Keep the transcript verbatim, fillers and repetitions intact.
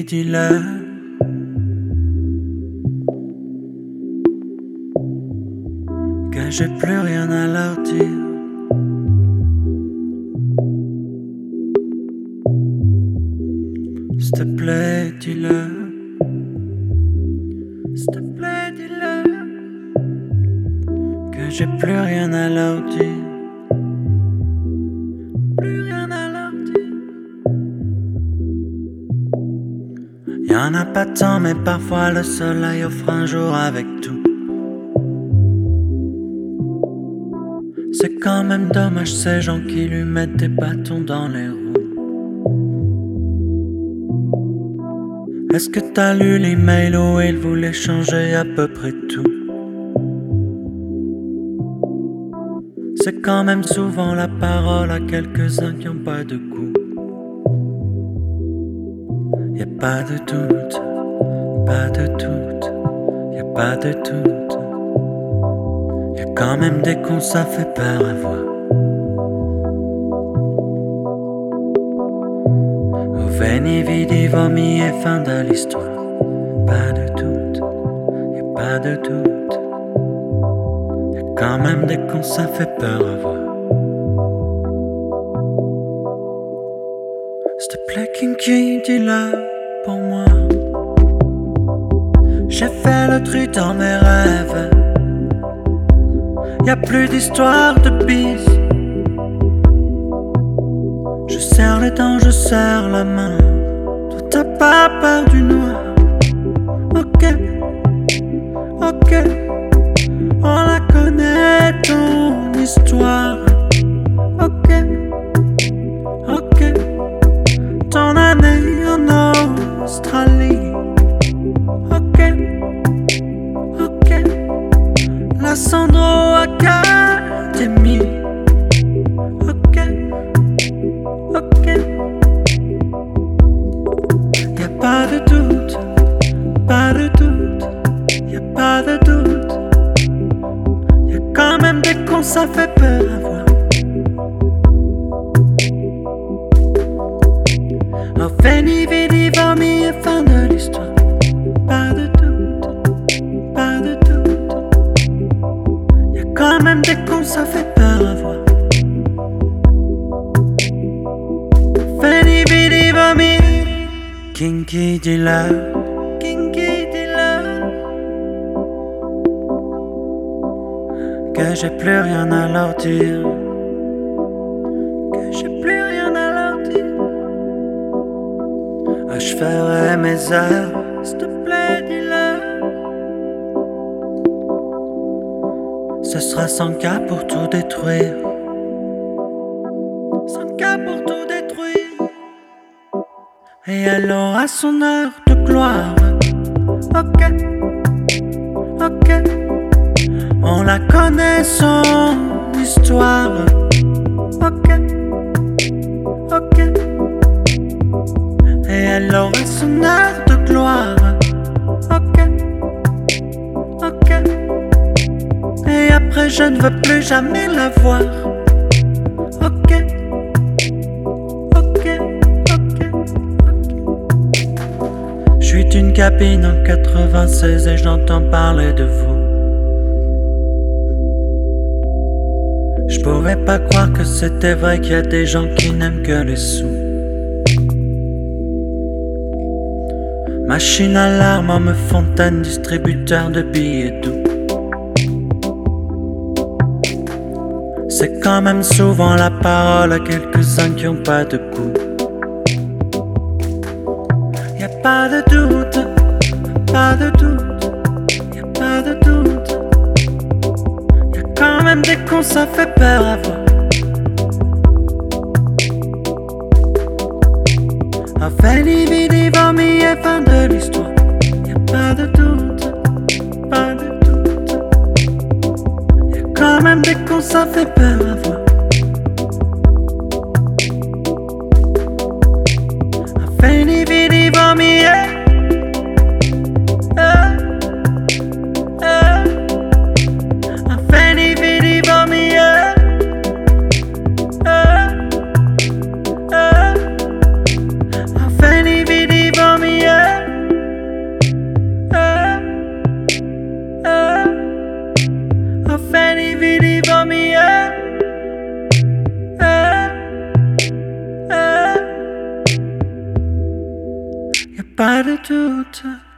Kinky, dis-le. Que j'ai plus rien à leur dire. S'il te plaît, dis-le. S'il te plaît, dis-le. Que j'ai plus rien à leur dire. Plus rien à leur dire. Y'en a pas tant, mais parfois le soleil offre un jour avec tout. C'est quand même dommage ces gens qui lui mettent des bâtons dans les roues. Est-ce que t'as lu l'email où il voulait changer à peu près tout? C'est quand même souvent la parole à quelques-uns qui ont pas de goût. Y'a pas de doute, pas de doute, y'a pas de doute. Y'a quand même des cons, ça fait peur à voir. Oh, veni, vidi, vomi et fin de l'histoire. Pas de doute, y'a pas de doute. Y'a quand même des cons, ça fait peur à voir. S'il te plaît, Kinky, dis-le pour moi. J'ai fait le tri dans mes rêves. Y'a plus d'histoire de bise. Je serre les dents, je serre la main. Toi t'as pas peur du noir. Ok, ok. On la connaît ton histoire. Ok, ok. Ton année en Australie. Ok, ok. La Sandro Academy. Ok, ok. Y'a pas de doute, pas de doute, y'a pas de doute. Y'a quand même des cons, ça fait peur à voir. Oh, veni, vidi, vomi et fin de l'histoire. Pas de doute, pas de doute. Y'a quand même des cons, ça fait peur à voir. Veni, vidi, vomi. Kinky, dis-le. Kinky, dis-le. Que j'ai plus rien à leur dire. Que j'ai plus rien à leur dire. Ah, je ferai mes heures. S'il te plaît, dis-le. Ce sera cent cas pour tout détruire. cent cas pour tout détruire. Et elle aura son heure de gloire. Ok, ok. On la connaît son histoire. Ok, ok. Et elle aura son heure de gloire. Ok, ok. Et après je ne veux plus jamais la voir. Ok, ok, ok, ok. Je suis d'une cabine en quatre-vingt-seize et j'entends parler de vous. Je pouvais pas croire que c'était vrai qu'il y a des gens qui n'aiment que les sous. Machine à larmes, homme fontaine, distributeur de billets doux. C'est quand même souvent la parole à quelques-uns qui ont pas de goût. Y'a pas de doute, pas de doute, y'a pas de doute. Y'a quand même des cons, ça fait peur à voir. Ah, veni, vidi, vomi et fin de l'histoire. Y'a pas de doute, pas de doute. Y'a quand même des cons, ça fait peur à voir. Ah, veni, vidi, vomi et ah, ah. Ah, veni, vidi, vomi et ah, ah. Veni, vidi, vomi pas de doute.